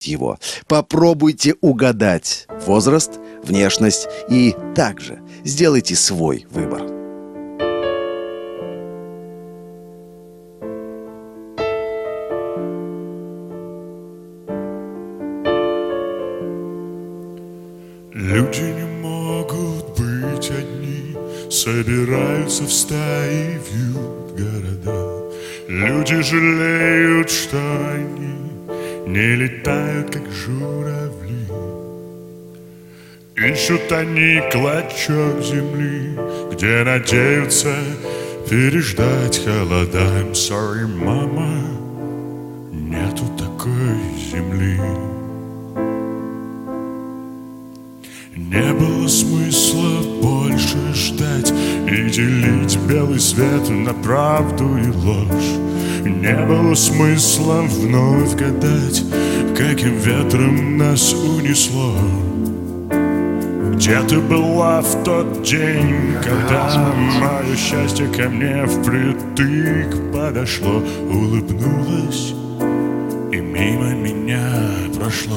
его. Попробуйте угадать возраст, внешность и также сделайте свой выбор. Люди не могут быть одни, собираются в стаи, вьют города. Люди жалеют, что они не летают, как журавли. Ищут они клочок земли, где надеются переждать холода. I'm sorry, мама, нету такой земли. Не было смысла больше ждать и делить белый свет на правду и ложь. Не было смысла вновь гадать, каким ветром нас унесло. Где ты была в тот день, когда мое счастье ко мне впритык подошло? Улыбнулась и мимо меня прошло.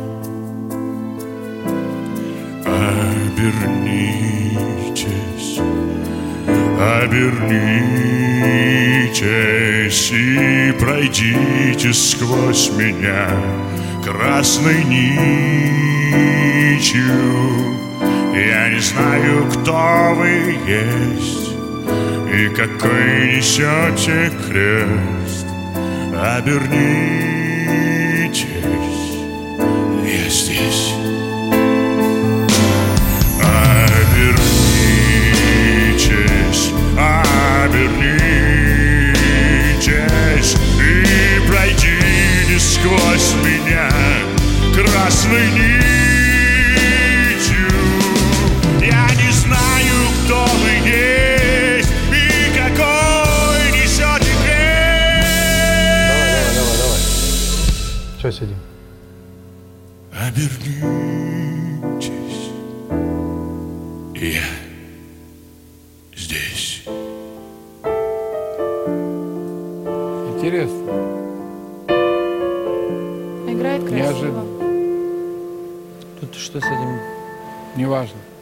Обернитесь, обернитесь и пройдите сквозь меня красной нитью. Я не знаю, кто вы есть и какой несете крест. Обернитесь, я здесь. Обернитесь и пройдите сквозь меня красной нитью. Я не знаю, кто вы есть и какой несете крест. Давай. Что сидим? Обернитесь, я здесь. Интересно. Играет красиво. Неожиданно. Тут что с этим? Неважно.